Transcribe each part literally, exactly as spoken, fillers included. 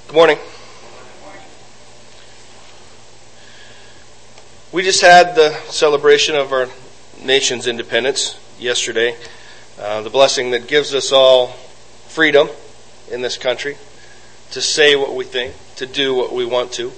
Good morning. We just had the celebration of our nation's independence yesterday. Uh, the blessing that gives us all freedom in this country to say what we think, to do what we want to.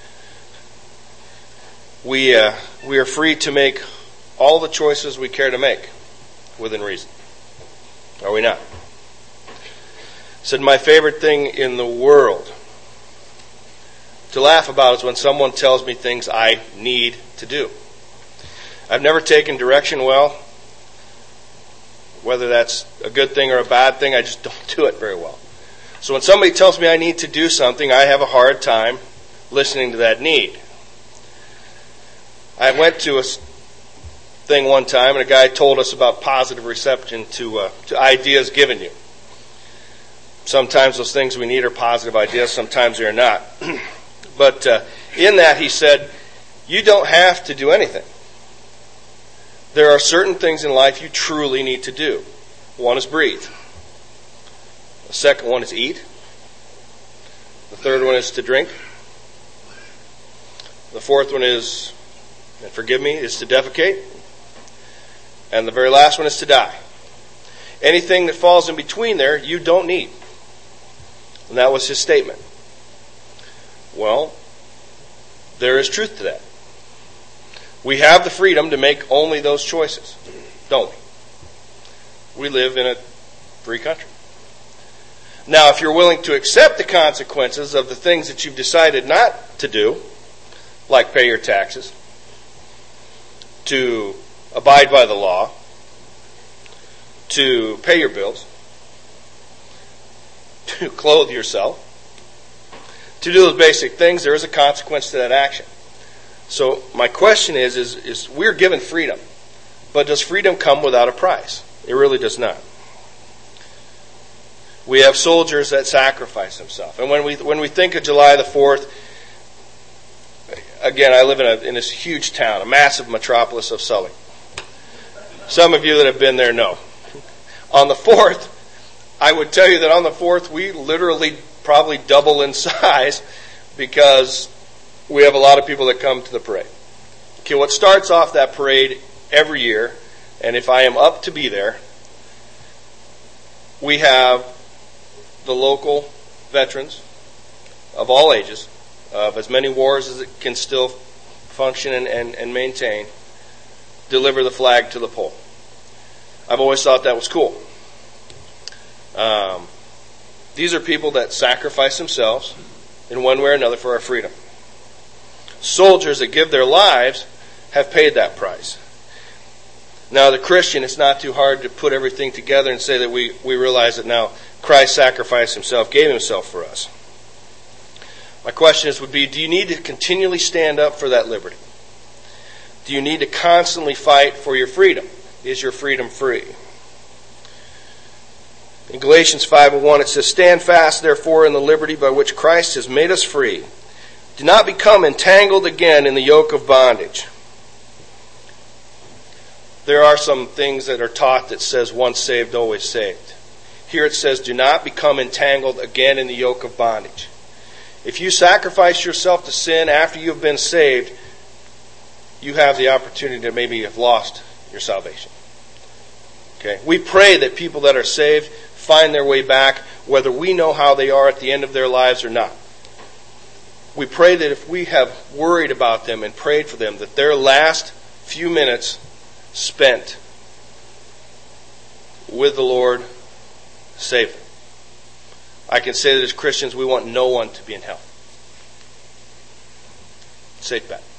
We uh, we are free to make all the choices we care to make within reason. Are we not? Said my favorite thing in the world to laugh about is when someone tells me things I need to do. I've never taken direction well. Whether that's a good thing or a bad thing, I just don't do it very well. So when somebody tells me I need to do something, I have a hard time listening to that need. I went to a thing one time, and a guy told us about positive reception to uh, to ideas given you. Sometimes those things we need are positive ideas, sometimes they're not. But uh, in that he said, you don't have to do anything. There are certain things in life you truly need to do. One is breathe. The second one is eat. The third one is to drink. The fourth one is, and forgive me, is to defecate. And the very last one is to die. Anything that falls in between there, you don't need. And that was his statement. Well, there is truth to that. We have the freedom to make only those choices, don't we? We live in a free country. Now, if you're willing to accept the consequences of the things that you've decided not to do, like pay your taxes, to abide by the law, to pay your bills, to clothe yourself, to do those basic things, there is a consequence to that action. So my question is, is, is we're given freedom, but does freedom come without a price? It really does not. We have soldiers that sacrifice themselves. And when we when we think of July the fourth, again, I live in, a, in this huge town, a massive metropolis of Sully. Some of you that have been there know. On the fourth, I would tell you that on the fourth, we literally probably double in size because we have a lot of people that come to the parade. Okay, what starts off that parade every year, and if I am up to be there, we have the local veterans of all ages, of as many wars as it can still function and, and, and maintain, deliver the flag to the pole. I've always thought that was cool. Um, these are people that sacrifice themselves in one way or another for our freedom. Soldiers that give their lives have paid that price. Now, the Christian, it's not too hard to put everything together and say that we, we realize that now Christ sacrificed himself, gave himself for us. My question is, would be, do you need to continually stand up for that liberty? Do you need to constantly fight for your freedom? Is your freedom free? In Galatians five and one it says, stand fast therefore in the liberty by which Christ has made us free. Do not become entangled again in the yoke of bondage. There are some things that are taught that says once saved, always saved. Here it says, do not become entangled again in the yoke of bondage. If you sacrifice yourself to sin after you have been saved, you have the opportunity to maybe have lost your salvation. Okay? We pray that people that are saved find their way back, whether we know how they are at the end of their lives or not. We pray that if we have worried about them and prayed for them, that their last few minutes spent with the Lord save them. I can say that as Christians, we want no one to be in hell. Safe bet.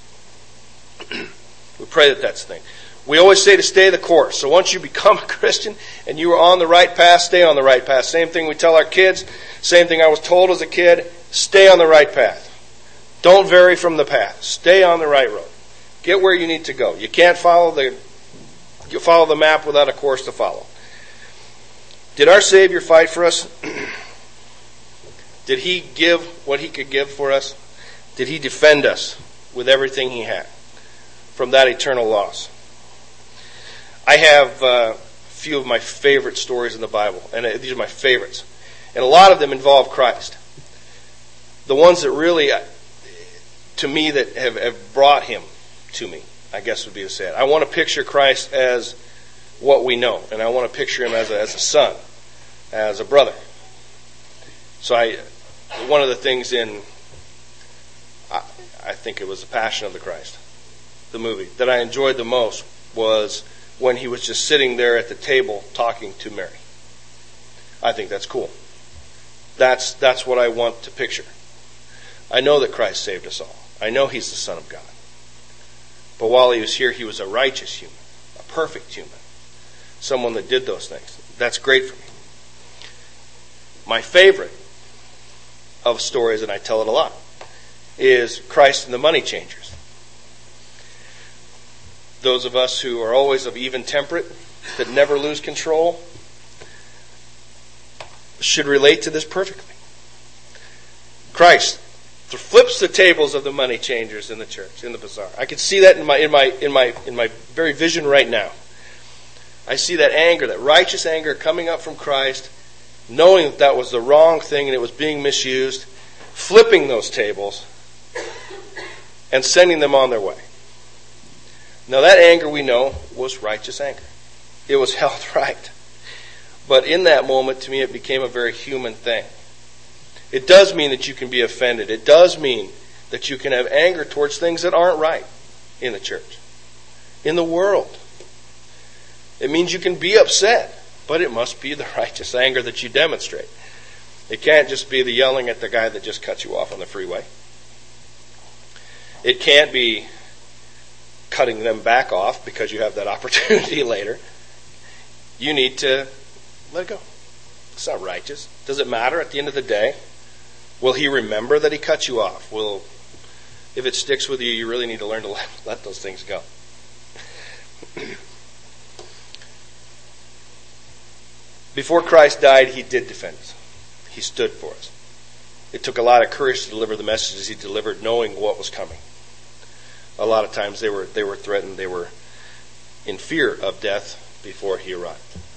We pray that that's the thing. We always say to stay the course. So once you become a Christian and you are on the right path, stay on the right path. Same thing we tell our kids. Same thing I was told as a kid. Stay on the right path. Don't vary from the path. Stay on the right road. Get where you need to go. You can't follow the you follow the map without a course to follow. Did our Savior fight for us? Did he give what he could give for us? Did he defend us with everything he had from that eternal loss? I have uh, a few of my favorite stories in the Bible, and these are my favorites. And a lot of them involve Christ. the ones that really, to me, that have, have brought him to me, I guess would be to say it. I want to picture Christ as what we know, and I want to picture him as a, as a son, as a brother. So I, one of the things in, I, I think it was The Passion of the Christ, the movie, that I enjoyed the most was when he was just sitting there at the table talking to Mary. I think that's cool. That's that's what I want to picture. I know that Christ saved us all. I know he's the Son of God. But while he was here, he was a righteous human, a perfect human, someone that did those things. That's great for me. My favorite of stories, and I tell it a lot, is Christ and the money changers. Those of us who are always of even temperate, that never lose control, should relate to this perfectly. Christ flips the tables of the money changers in the church, in the bazaar. I can see that in my in my in my in my very vision right now. I see that anger, that righteous anger coming up from Christ, knowing that that was the wrong thing and it was being misused, flipping those tables and sending them on their way. Now that anger, we know, was righteous anger. It was held right. But in that moment, to me, it became a very human thing. It does mean that you can be offended. It does mean that you can have anger towards things that aren't right in the church, in the world. It means you can be upset, but it must be the righteous anger that you demonstrate. It can't just be the yelling at the guy that just cut you off on the freeway. It can't be cutting them back off because you have that opportunity later. You need to let it go. It's not righteous. Does it matter at the end of the day? Will he remember that he cut you off? Will, if it sticks with you, you really need to learn to let, let those things go. Before Christ died, he did defend us. He stood for us. It took a lot of courage to deliver the messages he delivered, knowing what was coming. A lot of times they were they were threatened, they were in fear of death before he arrived.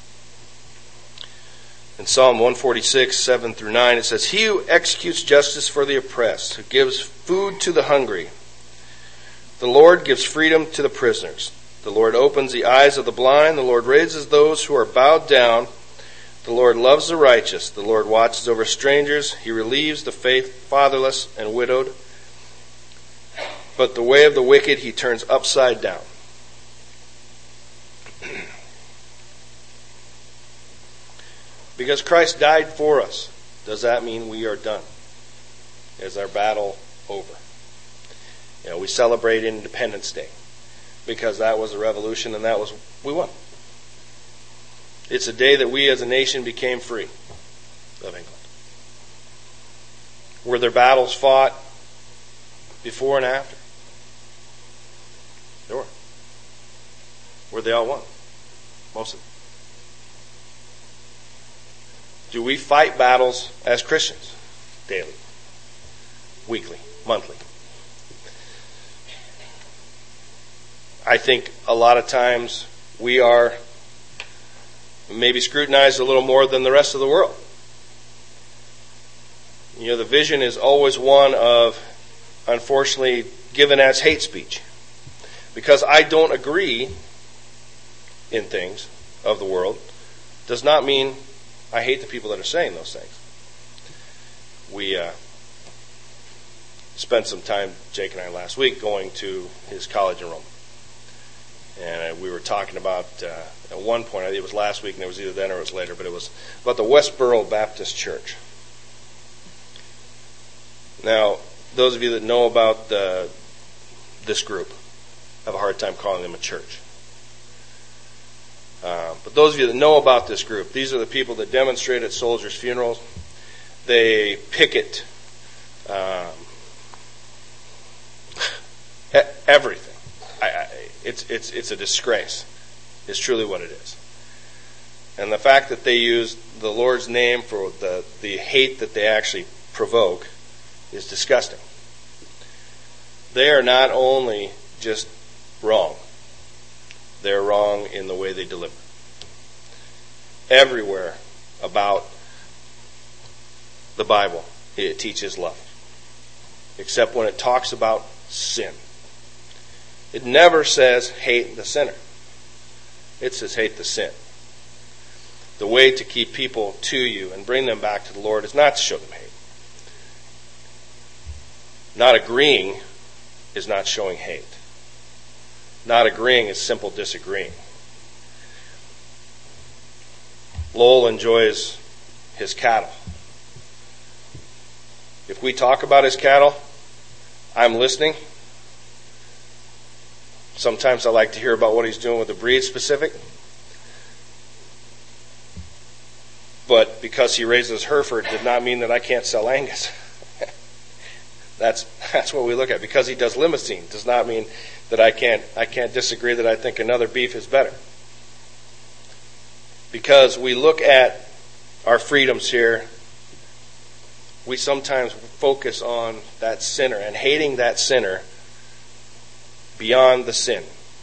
In Psalm one forty-six, seven through nine, it says, "He who executes justice for the oppressed, who gives food to the hungry. The Lord gives freedom to the prisoners. The Lord opens the eyes of the blind. The Lord raises those who are bowed down. The Lord loves the righteous. The Lord watches over strangers. He relieves the faith, fatherless and widowed. But the way of the wicked he turns upside down." Because Christ died for us, does that mean we are done? Is our battle over? You know, we celebrate Independence Day because that was a revolution and that was, we won. It's a day that we as a nation became free of England. Were there battles fought before and after? There were. Were they all won? Most of them. Do we fight battles as Christians? Daily, weekly, monthly. I think a lot of times we are maybe scrutinized a little more than the rest of the world. You know, the vision is always one of, unfortunately, given as hate speech. Because I don't agree in things of the world does not mean I hate the people that are saying those things. We uh, spent some time, Jake and I, last week going to his college enrollment. And uh, we were talking about, uh, at one point, I think it was last week, and it was either then or it was later, but it was about the Westboro Baptist Church. Now, those of you that know about the, this group have a hard time calling them a church. Uh, but those of you that know about this group, these are the people that demonstrate at soldiers' funerals. They picket um, everything. I, I, it's it's it's a disgrace. It's truly what it is. And the fact that they use the Lord's name for the, the hate that they actually provoke is disgusting. They are not only just wrong, they're wrong in the way they deliver. Everywhere about the Bible, it teaches love. except when it talks about sin. It never says hate the sinner. It says hate the sin. The way to keep people to you and bring them back to the Lord is not to show them hate. Not agreeing is not showing hate. Not agreeing is simple disagreeing. Lowell enjoys his cattle. If we talk about his cattle, I'm listening. Sometimes I like to hear about what he's doing with the breed specific. But because he raises Hereford did not mean that I can't sell Angus. that's that's what we look at. Because he does Limousin does not mean that I can't I can't disagree that I think another beef is better. Because we look at our freedoms here, we sometimes focus on that sinner and hating that sinner beyond the sin.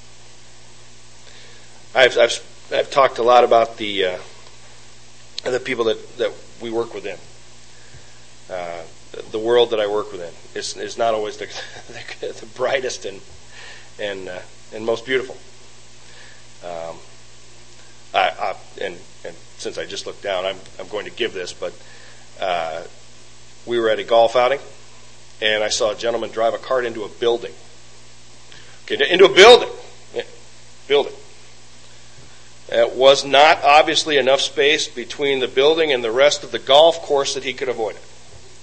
I've I've, I've talked a lot about the uh, the people that, that we work within. Uh, the world that I work within is is not always the the, the brightest and and uh, and most beautiful. Um, I, I and and since I just looked down, I'm I'm going to give this, but uh, we were at a golf outing, and I saw a gentleman drive a cart into a building. Okay, into a building, yeah, building. It was not obviously enough space between the building and the rest of the golf course that he could avoid it.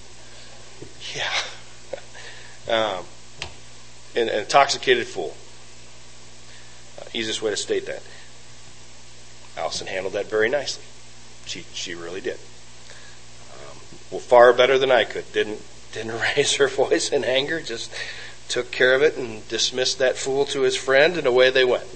Yeah, um, an, an intoxicated fool. Uh, easiest way to state that. Allison handled that very nicely. She she really did. Um, well, far better than I could. Didn't didn't raise her voice in anger. Just took care of it and dismissed that fool to his friend, and away they went.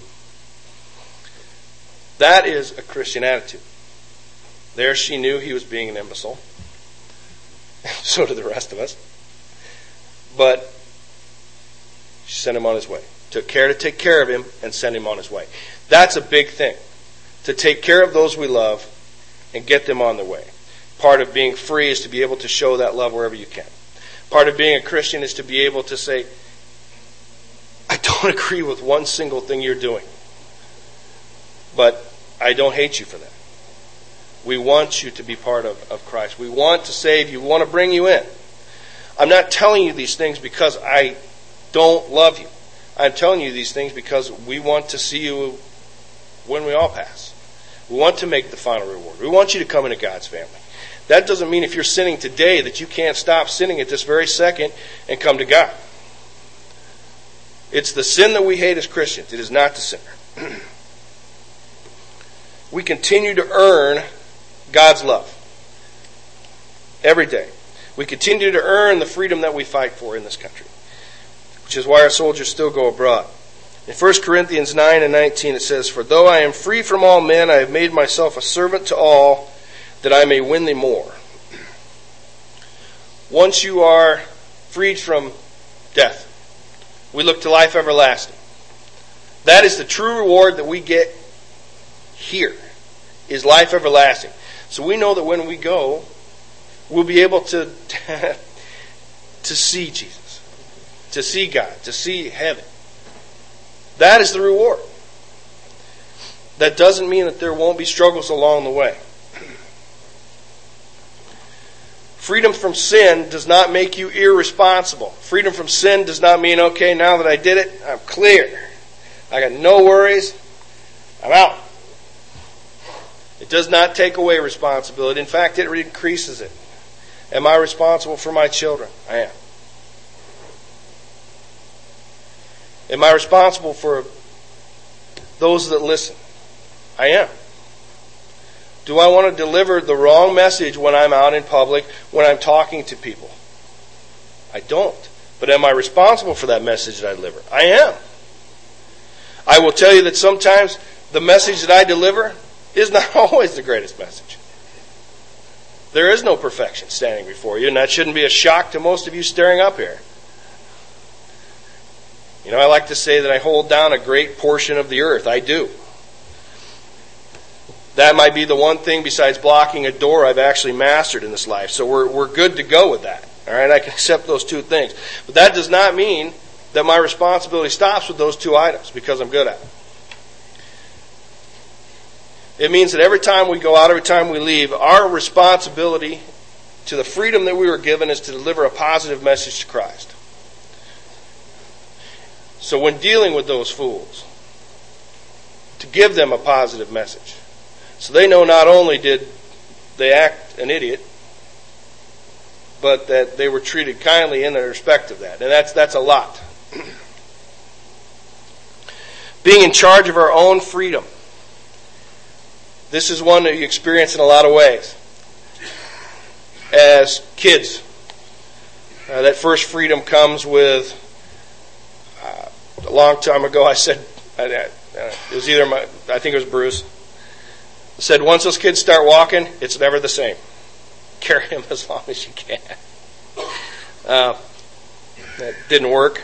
That is a Christian attitude. There she knew he was being an imbecile. So did the rest of us. But she sent him on his way. Took care to take care of him and sent him on his way. That's a big thing. To take care of those we love and get them on their way. Part of being free is to be able to show that love wherever you can. Part of being a Christian is to be able to say, I don't agree with one single thing you're doing, but I don't hate you for that. We want you to be part of, of Christ. We want to save you. We want to bring you in. I'm not telling you these things because I don't love you. I'm telling you these things because we want to see you when we all pass. We want to make the final reward. We want you to come into God's family. That doesn't mean if you're sinning today that you can't stop sinning at this very second and come to God. It's the sin that we hate as Christians. It is not the sinner. We continue to earn God's love every day. We continue to earn the freedom that we fight for in this country, which is why our soldiers still go abroad. In First Corinthians nine and nineteen it says, For though I am free from all men, I have made myself a servant to all, that I may win the more. Once you are freed from death, we look to life everlasting. That is the true reward that we get here, is life everlasting. So we know that when we go, we'll be able to, to see Jesus, to see God, to see heaven. That is the reward. That doesn't mean that there won't be struggles along the way. Freedom from sin does not make you irresponsible. Freedom from sin does not mean, okay, now that I did it, I'm clear. I got no worries. I'm out. It does not take away responsibility. In fact, it increases it. Am I responsible for my children? I am. Am I responsible for those that listen? I am. Do I want to deliver the wrong message when I'm out in public, when I'm talking to people? I don't. But am I responsible for that message that I deliver? I am. I will tell you that sometimes the message that I deliver is not always the greatest message. There is no perfection standing before you, and that shouldn't be a shock to most of you staring up here. You know, I like to say that I hold down a great portion of the earth. I do. That might be the one thing besides blocking a door I've actually mastered in this life. So we're we're good to go with that. All right, I can accept those two things. But that does not mean that my responsibility stops with those two items because I'm good at it. It means that every time we go out, every time we leave, our responsibility to the freedom that we were given is to deliver a positive message to Christ. So when dealing with those fools, to give them a positive message. So they know not only did they act an idiot, but that they were treated kindly in the respect of that. And that's that's a lot. Being in charge of our own freedom. This is one that you experience in a lot of ways. As kids, uh, that first freedom comes with, uh, a long time ago I said, uh, it was either my, I think it was Bruce, said once those kids start walking, it's never the same. Carry them as long as you can. Uh, that didn't work.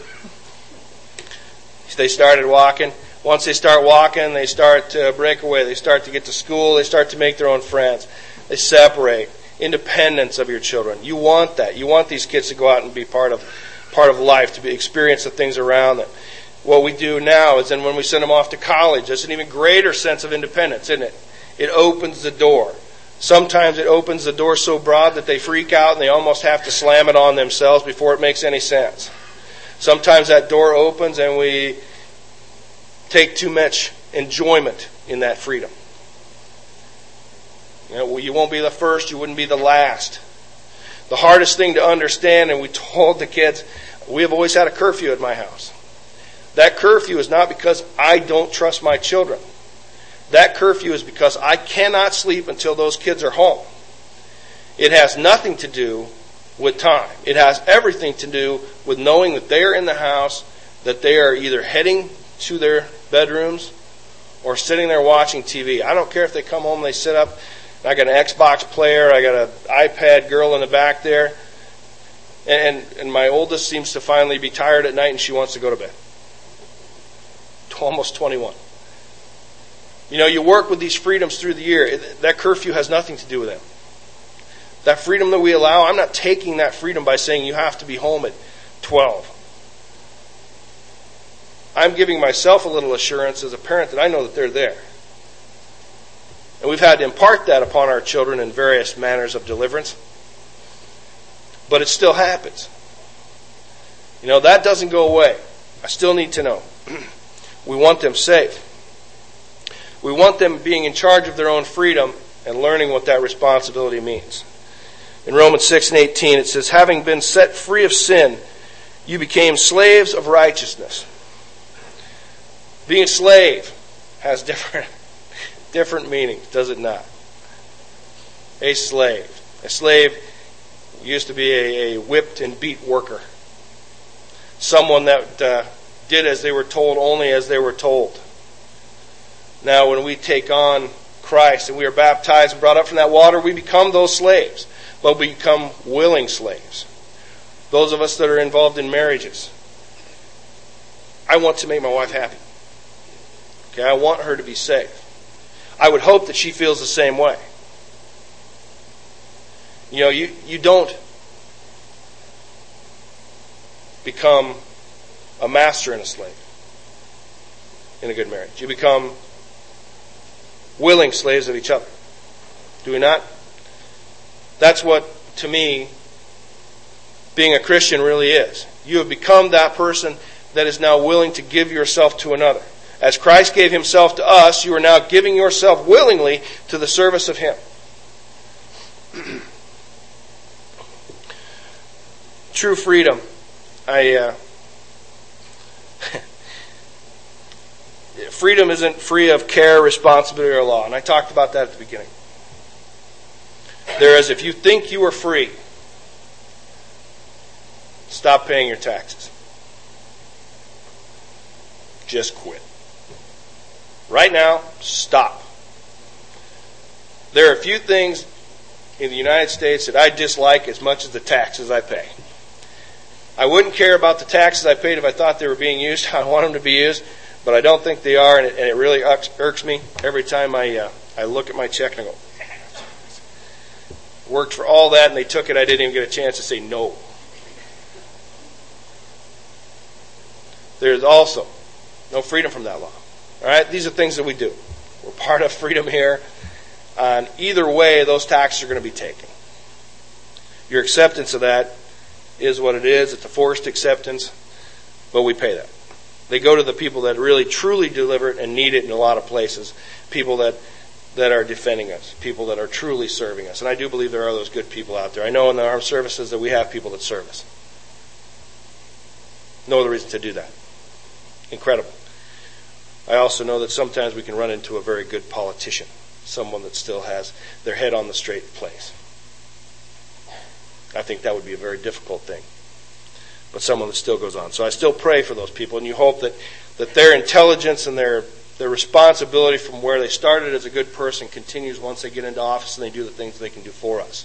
They started walking. Once they start walking, they start to break away. They start to get to school. They start to make their own friends. They separate. Independence of your children. You want that. You want these kids to go out and be part of part of life, to be, experience the things around them. What we do now is then when we send them off to college, there's an even greater sense of independence, isn't it? It opens the door. Sometimes it opens the door so broad that they freak out and they almost have to slam it on themselves before it makes any sense. Sometimes that door opens and we take too much enjoyment in that freedom. You know, you won't be the first, you wouldn't be the last. The hardest thing to understand, and we told the kids, we have always had a curfew at my house. That curfew is not because I don't trust my children. That curfew is because I cannot sleep until those kids are home. It has nothing to do with time. It has everything to do with knowing that they are in the house, that they are either heading to their bedrooms or sitting there watching T V. I don't care if they come home and they sit up. I got an Xbox player. I got an iPad girl in the back there. And, and my oldest seems to finally be tired at night and she wants to go to bed. Almost twenty-one. You know, you work with these freedoms through the year. That curfew has nothing to do with them. That freedom that we allow, I'm not taking that freedom by saying you have to be home at twelve. I'm giving myself a little assurance as a parent that I know that they're there. And we've had to impart that upon our children in various manners of deliverance. But it still happens. You know, that doesn't go away. I still need to know. We want them safe. We want them being in charge of their own freedom and learning what that responsibility means. In Romans six and eighteen it says, having been set free of sin, you became slaves of righteousness. Being a slave has different different meanings, does it not? A slave. A slave used to be a, a whipped and beat worker. Someone that uh, did as they were told, only as they were told. Now, when we take on Christ and we are baptized and brought up from that water, we become those slaves. But we become willing slaves. Those of us that are involved in marriages. I want to make my wife happy. Okay, I want her to be safe. I would hope that she feels the same way. You know, you, you don't become a master and a slave in a good marriage. You become willing slaves of each other. Do we not? That's what, to me, being a Christian really is. You have become that person that is now willing to give yourself to another. As Christ gave himself to us, you are now giving yourself willingly to the service of him. True freedom. I uh, freedom isn't free of care, responsibility, or law. And I talked about that at the beginning. There is, if you think you are free, stop paying your taxes. Just quit. Right now, stop. There are a few things in the United States that I dislike as much as the taxes I pay. I wouldn't care about the taxes I paid if I thought they were being used. I want them to be used, but I don't think they are, and it, and it really irks, irks me every time I uh, I look at my check and I go, worked for all that, and they took it. I didn't even get a chance to say no. there's also no freedom from that law. All right? These are things that we do. We're part of freedom here. On either way, those taxes are going to be taken. Your acceptance of that is what it is. It's a forced acceptance, but we pay that. They go to the people that really truly deliver it and need it in a lot of places. People that, that are defending us. People that are truly serving us. And I do believe there are those good people out there. I know in the armed services that we have people that serve us. No other reason to do that. Incredible. I also know that sometimes we can run into a very good politician. Someone that still has their head on the straight place. I think that would be a very difficult thing. But someone that still goes on. So I still pray for those people, and you hope that, that their intelligence and their, their responsibility from where they started as a good person continues once they get into office and they do the things they can do for us.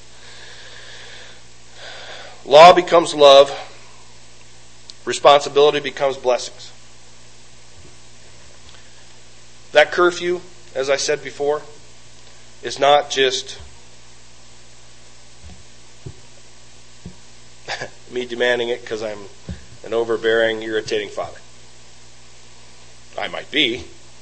Law becomes love. Responsibility becomes blessings. That curfew, as I said before, is not just me demanding it because I'm an overbearing, irritating father. I might be.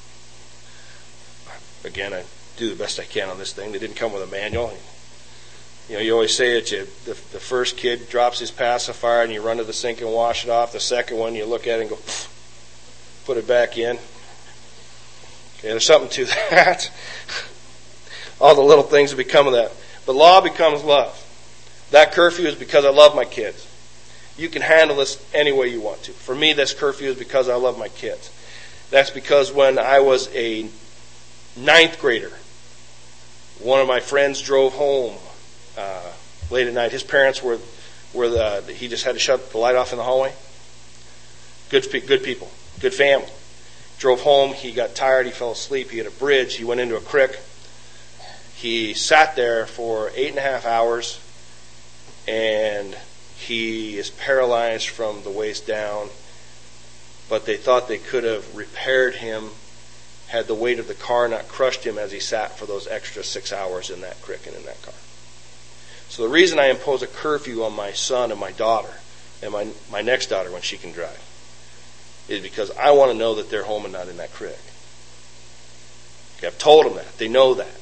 Again, I do the best I can on this thing. They didn't come with a manual. You know, you always say it. You, the, the first kid drops his pacifier and you run to the sink and wash it off. The second one, you look at it and go, put it back in. Okay, there's something to that. All the little things that become of that. But law becomes love. That curfew is because I love my kids. You can handle this any way you want to. For me, this curfew is because I love my kids. That's because when I was a ninth grader, one of my friends drove home uh, late at night. His parents were, were the, he just had to shut the light off in the hallway. Good, good people, good family. Drove home, he got tired, he fell asleep, he hit a bridge, he went into a creek. He sat there for eight and a half hours, and he is paralyzed from the waist down. But they thought they could have repaired him had the weight of the car not crushed him as he sat for those extra six hours in that creek and in that car. So the reason I impose a curfew on my son and my daughter, and my, my next daughter when she can drive, is because I want to know that they're home and not in that creek. Okay, I've told them that. They know that.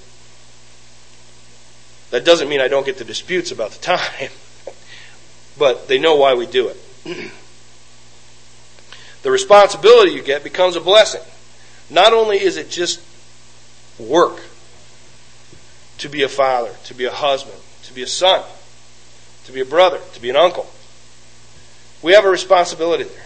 That doesn't mean I don't get the disputes about the time, but they know why we do it. The responsibility you get becomes a blessing. Not only is it just work to be a father, to be a husband, to be a son, to be a brother, to be an uncle. We have a responsibility there.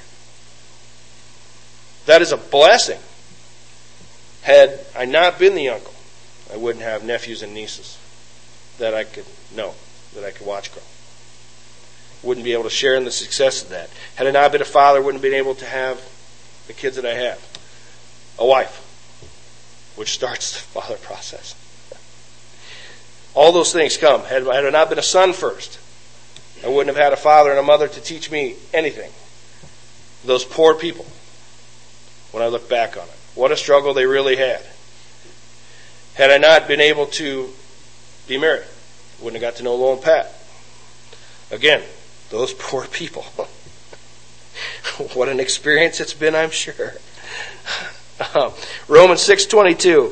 That is a blessing. Had I not been the uncle, I wouldn't have nephews and nieces that I could know, that I could watch grow. Wouldn't be able to share in the success of that. Had I not been a father, wouldn't have been able to have the kids that I have. A wife, which starts the father process. All those things come. Had, had I not been a son first, I wouldn't have had a father and a mother to teach me anything. Those poor people, when I look back on it, what a struggle they really had. Had I not been able to be married, wouldn't have got to know Lowell and Pat. Again, those poor people. What an experience it's been, I'm sure. Um, Romans six twenty-two.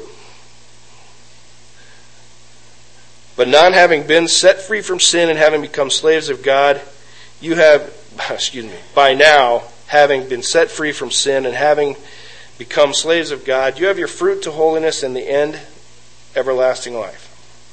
But not having been set free from sin and having become slaves of God, you have, excuse me, by now, having been set free from sin and having become slaves of God, you have your fruit to holiness and the end, everlasting life.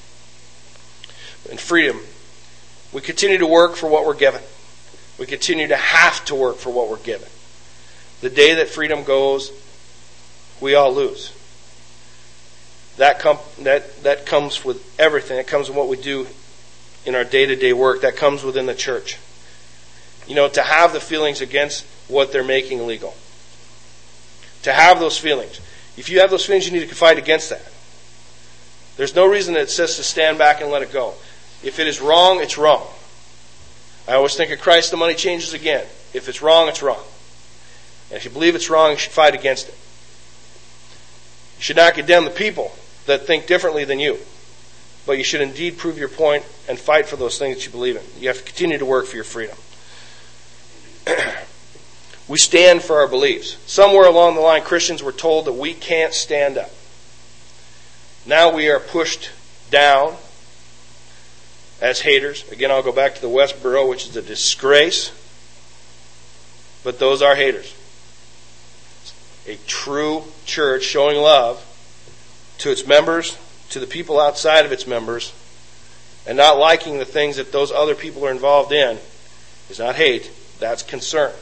In freedom, we continue to work for what we're given. We continue to have to work for what we're given. The day that freedom goes, we all lose. That, com- that, that comes with everything. It comes with what we do in our day-to-day work. That comes within the church. You know, to have the feelings against what they're making legal. To have those feelings. If you have those feelings, you need to fight against that. There's no reason that it says to stand back and let it go. If it is wrong, it's wrong. I always think of Christ, the money changes again. If it's wrong, it's wrong. And if you believe it's wrong, you should fight against it. You should not condemn the people that think differently than you. But you should indeed prove your point and fight for those things that you believe in. You have to continue to work for your freedom. We stand for our beliefs. Somewhere along the line, Christians were told that we can't stand up. Now we are pushed down as haters. Again, I'll go back to the Westboro, which is a disgrace. But those are haters. A true church showing love to its members, to the people outside of its members, and not liking the things that those other people are involved in is not hate, that's concern.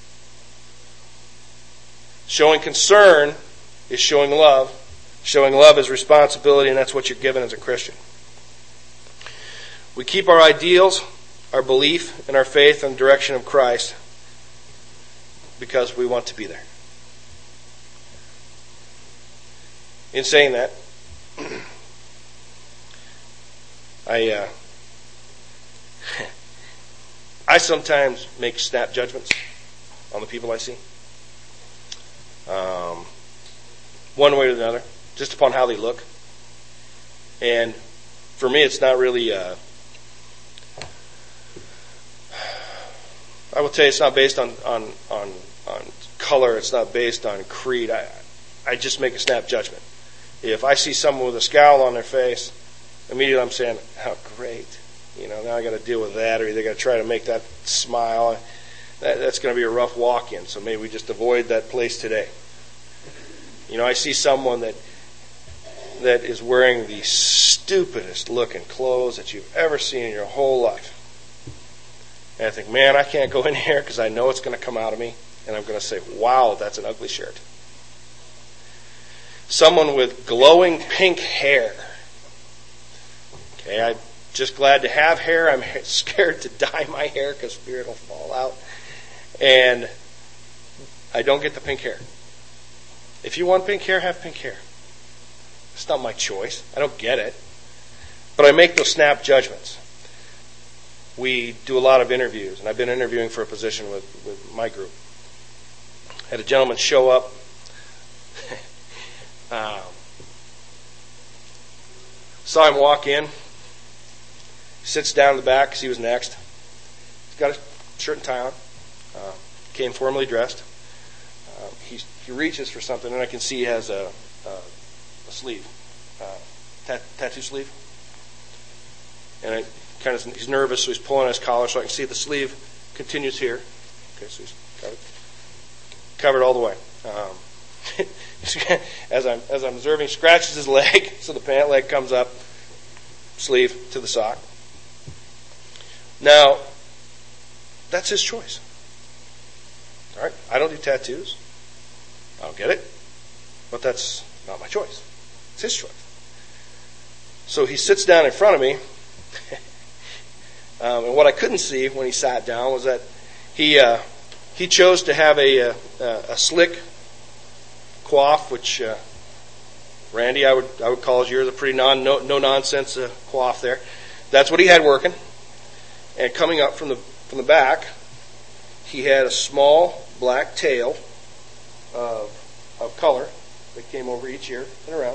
Showing concern is showing love. Showing love is responsibility, and that's what you're given as a Christian. We keep our ideals, our belief, and our faith in the direction of Christ because we want to be there. In saying that, I uh, I sometimes make snap judgments on the people I see. Um, one way or another, just upon how they look. And for me, it's not really, uh, I will tell you, it's not based on, on, on, on color. It's not based on creed. I, I just make a snap judgment. If I see someone with a scowl on their face, immediately I'm saying, oh, great. You know, now I got to deal with that, or either got to try to make that smile. That, that's going to be a rough walk-in, so maybe we just avoid that place today. You know, I see someone that that is wearing the stupidest looking clothes that you've ever seen in your whole life. And I think, man, I can't go in here because I know it's going to come out of me, and I'm going to say, wow, that's an ugly shirt. Someone with glowing pink hair. Okay, I'm just glad to have hair. I'm scared to dye my hair because fear it'll fall out. And I don't get the pink hair. If you want pink hair, have pink hair. It's not my choice. I don't get it. But I make those snap judgments. We do a lot of interviews, and I've been interviewing for a position with, with my group. I had a gentleman show up. um, saw him walk in. Sits down in the back because he was next. He's got a shirt and tie on. Uh, came formally dressed. Uh, he, he reaches for something, and I can see he has a, a, a sleeve, uh, tat, tattoo sleeve. And I kind of he's nervous, so he's pulling on his collar, so I can see the sleeve continues here. Okay, so he's covered, covered all the way. Um, as I'm as I'm observing, scratches his leg, so the pant leg comes up, sleeve to the sock. Now, that's his choice. All right, I don't do tattoos. I don't get it, but that's not my choice. It's his choice. So he sits down in front of me, um, and what I couldn't see when he sat down was that he uh, he chose to have a a, a slick coif, which uh, Randy, I would I would call as yours a pretty non no, no nonsense uh, coif there. That's what he had working, and coming up from the from the back, he had a small black tail of of color that came over each ear and around.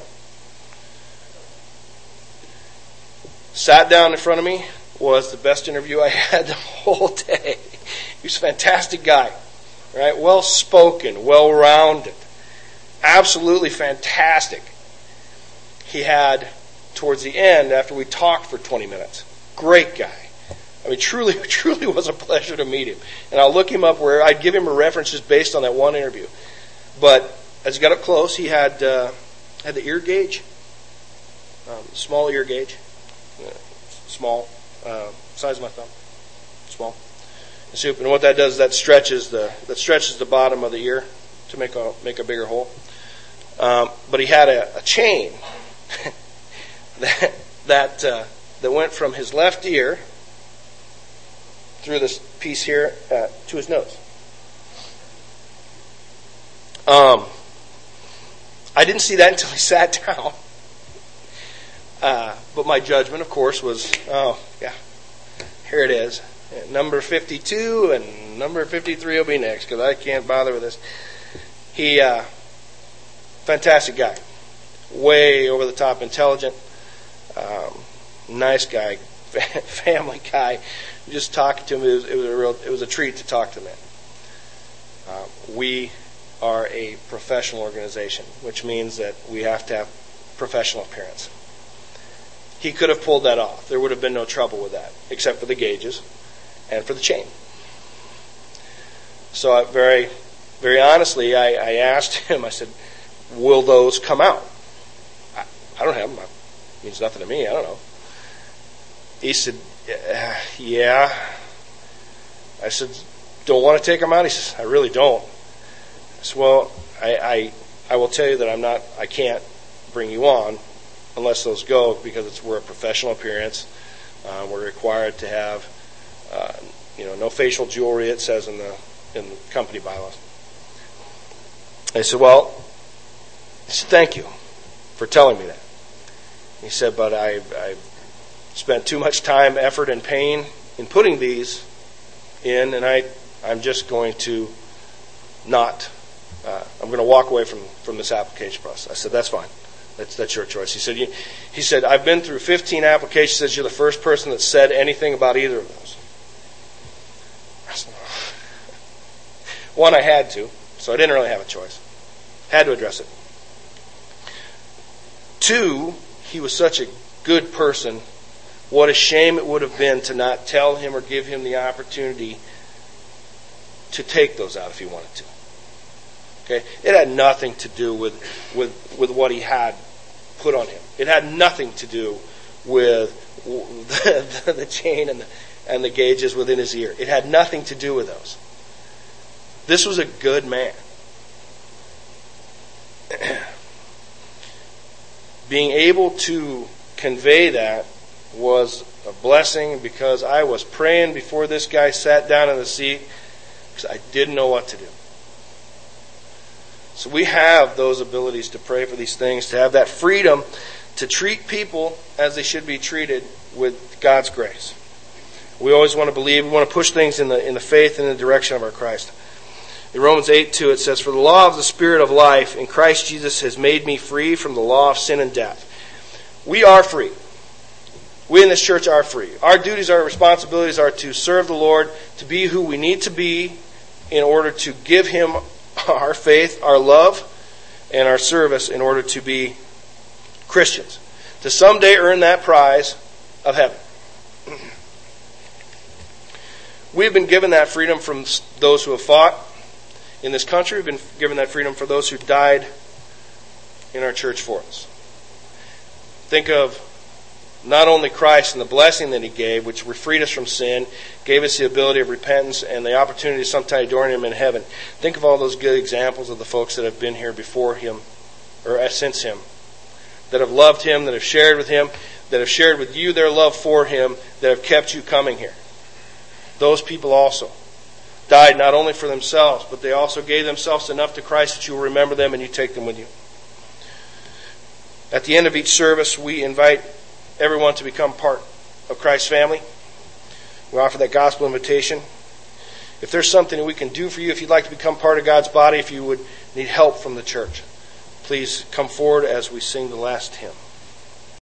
Sat down in front of me, was the best interview I had the whole day. He was a fantastic guy, right? Well spoken, well rounded, absolutely fantastic. He had towards the end, after we talked for twenty minutes, great guy. I mean, truly, truly was a pleasure to meet him. And I'll look him up where I'd give him a reference just based on that one interview. But as he got up close, he had uh, had the ear gauge, um, small ear gauge, uh, small, uh, size of my thumb, small. And what that does is that stretches the that stretches the bottom of the ear to make a make a bigger hole. Um, but he had a, a chain that that uh, that went from his left ear through this piece here uh, to his nose. Um, I didn't see that until he sat down. Uh, but my judgment, of course, was, oh, yeah, here it is. Number fifty-two and number fifty-three will be next because I can't bother with this. He, uh, fantastic guy. Way over the top intelligent. Um, nice guy. Family guy. Just talking to him, it was, it was a real, it was a treat to talk to him. Um, we are a professional organization, which means that we have to have professional appearance. He could have pulled that off. There would have been no trouble with that, except for the gauges and for the chain. So I very, very honestly, I, I asked him, I said, will those come out? I, I don't have them. It means nothing to me. I don't know. He said, yeah. I said, don't want to take them out? He says, I really don't. I said, well, I, I, I will tell you that I'm not, I can't bring you on unless those go, because it's, we're a professional appearance. Uh, we're required to have, uh, you know, no facial jewelry, it says in the in the company bylaws. I said, well, I said, thank you for telling me that. He said, but I I spent too much time, effort, and pain in putting these in, and I I'm just going to not. Uh, I'm going to walk away from, from this application process. I said, that's fine. That's that's your choice. He said, you, he said, I've been through fifteen applications. He says, you're the first person that said anything about either of those. I said, one, I had to, so I didn't really have a choice. Had to address it. Two, he was such a good person. What a shame it would have been to not tell him or give him the opportunity to take those out if he wanted to. Okay, it had nothing to do with, with with what he had put on him. It had nothing to do with the, the chain and the, and the gauges within his ear. It had nothing to do with those. This was a good man. Being able to convey that was a blessing, because I was praying before this guy sat down in the seat because I didn't know what to do. So we have those abilities to pray for these things, to have that freedom to treat people as they should be treated with God's grace. We always want to believe, we want to push things in the in the faith and in the direction of our Christ. In Romans eight two it says, for the law of the Spirit of life in Christ Jesus has made me free from the law of sin and death. We are free. We in this church are free. Our duties, our responsibilities are to serve the Lord, to be who we need to be in order to give Him our faith, our love, and our service in order to be Christians. To someday earn that prize of heaven. We've been given that freedom from those who have fought in this country. We've been given that freedom for those who died in our church for us. Think of not only Christ and the blessing that He gave, which freed us from sin, gave us the ability of repentance and the opportunity to sometime join Him in heaven. Think of all those good examples of the folks that have been here before Him, or since Him, that have loved Him, that have shared with Him, that have shared with you their love for Him, that have kept you coming here. Those people also died not only for themselves, but they also gave themselves enough to Christ that you will remember them and you take them with you. At the end of each service, we invite everyone to become part of Christ's family. We offer that gospel invitation. If there's something that we can do for you, if you'd like to become part of God's body, if you would need help from the church, please come forward as we sing the last hymn.